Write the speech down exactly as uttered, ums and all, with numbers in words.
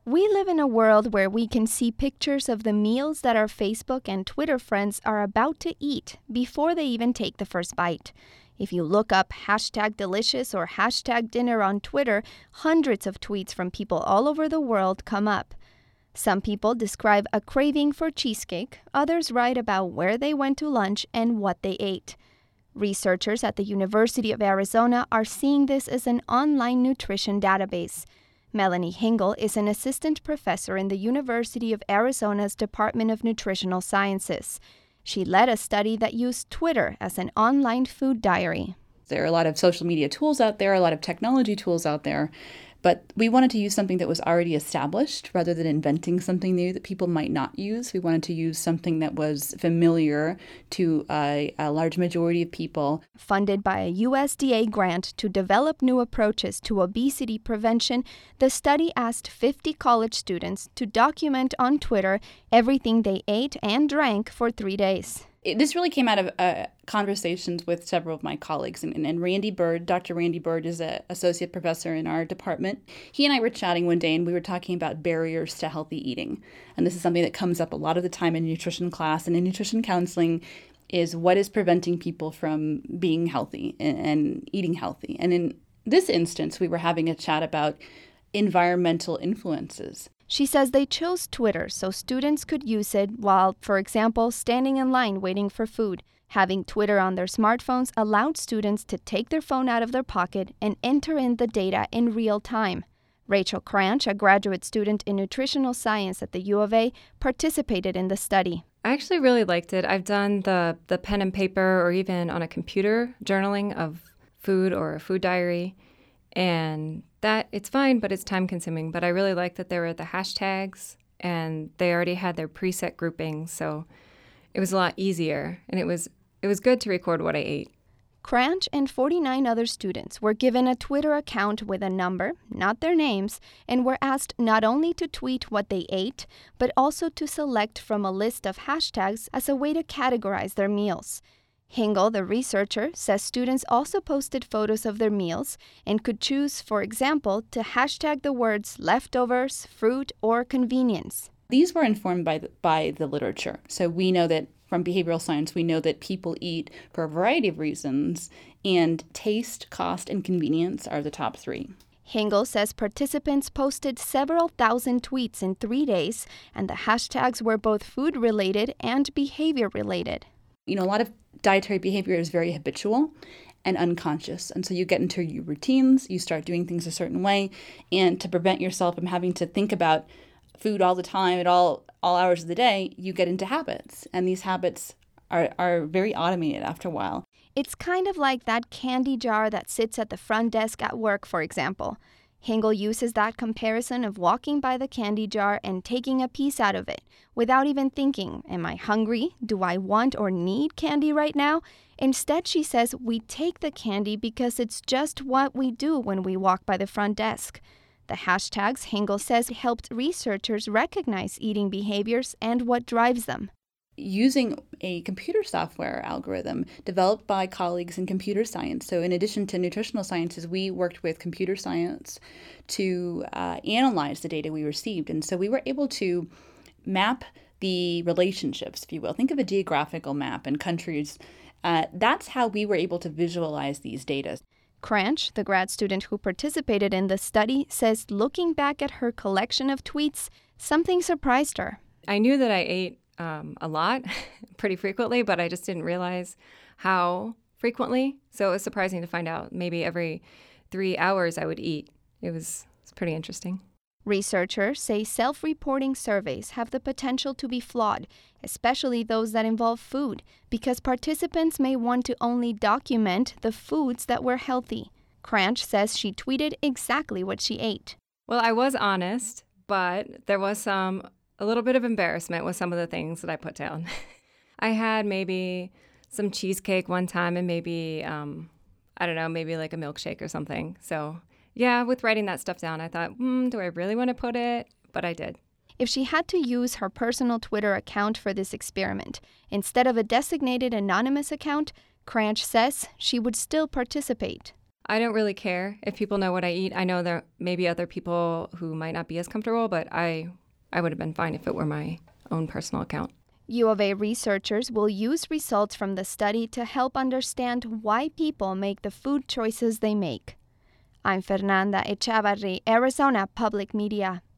We live in a world where we can see pictures of the meals that our Facebook and Twitter friends are about to eat before they even take the first bite. If you look up hashtag delicious or hashtag dinner on Twitter, hundreds of tweets from people all over the world come up. Some people describe a craving for cheesecake, others write about where they went to lunch and what they ate. Researchers at the University of Arizona are seeing this as an online nutrition database. Melanie Hingle is an assistant professor in the University of Arizona's Department of Nutritional Sciences. She led a study that used Twitter as an online food diary. There are a lot of social media tools out there, a lot of technology tools out there, but we wanted to use something that was already established rather than inventing something new that people might not use. We wanted to use something that was familiar to a, a large majority of people. Funded by a U S D A grant to develop new approaches to obesity prevention, the study asked fifty college students to document on Twitter everything they ate and drank for three days. It, this really came out of uh, conversations with several of my colleagues. And, and Randy Bird, Doctor Randy Bird is an associate professor in our department. He and I were chatting one day and we were talking about barriers to healthy eating. And this is something that comes up a lot of the time in nutrition class and in nutrition counseling is what is preventing people from being healthy and, and eating healthy. And in this instance, we were having a chat about environmental influences. She says they chose Twitter so students could use it while, for example, standing in line waiting for food. Having Twitter on their smartphones allowed students to take their phone out of their pocket and enter in the data in real time. Rachel Cranch, a graduate student in nutritional science at the U of A, participated in the study. I actually really liked it. I've done the, the pen and paper or even on a computer journaling of food or a food diary. And that, it's fine, but it's time consuming. But I really like that there were the hashtags and they already had their preset groupings. So it was a lot easier and it was it was good to record what I ate. Cranch and forty-nine other students were given a Twitter account with a number, not their names, and were asked not only to tweet what they ate, but also to select from a list of hashtags as a way to categorize their meals. Hingle, the researcher, says students also posted photos of their meals and could choose, for example, to hashtag the words leftovers, fruit, or convenience. These were informed by the, by the literature. So we know that from behavioral science, we know that people eat for a variety of reasons, and taste, cost, and convenience are the top three. Hingle says participants posted several thousand tweets in three days, and the hashtags were both food-related and behavior-related. You know, a lot of dietary behavior is very habitual and unconscious. And so you get into your routines, you start doing things a certain way, and to prevent yourself from having to think about food all the time at all all hours of the day, you get into habits. And these habits are, are very automated after a while. It's kind of like that candy jar that sits at the front desk at work, for example. Hingle uses that comparison of walking by the candy jar and taking a piece out of it without even thinking, am I hungry? Do I want or need candy right now? Instead, she says we take the candy because it's just what we do when we walk by the front desk. The hashtags, Hingle says, helped researchers recognize eating behaviors and what drives them. Using a computer software algorithm developed by colleagues in computer science. So in addition to nutritional sciences, we worked with computer science to uh, analyze the data we received. And so we were able to map the relationships, if you will. Think of a geographical map and countries. Uh, that's how we were able to visualize these data. Cranch, the grad student who participated in the study, says looking back at her collection of tweets, something surprised her. I knew that I ate Um, a lot, pretty frequently, but I just didn't realize how frequently. So it was surprising to find out maybe every three hours I would eat. It was, it was pretty interesting. Researchers say self-reporting surveys have the potential to be flawed, especially those that involve food, because participants may want to only document the foods that were healthy. Cranch says she tweeted exactly what she ate. Well, I was honest, but there was some a little bit of embarrassment with some of the things that I put down. I had maybe some cheesecake one time and maybe, um, I don't know, maybe like a milkshake or something. So yeah, with writing that stuff down, I thought, hmm, do I really want to put it? But I did. If she had to use her personal Twitter account for this experiment, instead of a designated anonymous account, Cranch says she would still participate. I don't really care if people know what I eat. I know there may be other people who might not be as comfortable, but I, I would have been fine if it were my own personal account. U of A researchers will use results from the study to help understand why people make the food choices they make. I'm Fernanda Echavarri, Arizona Public Media.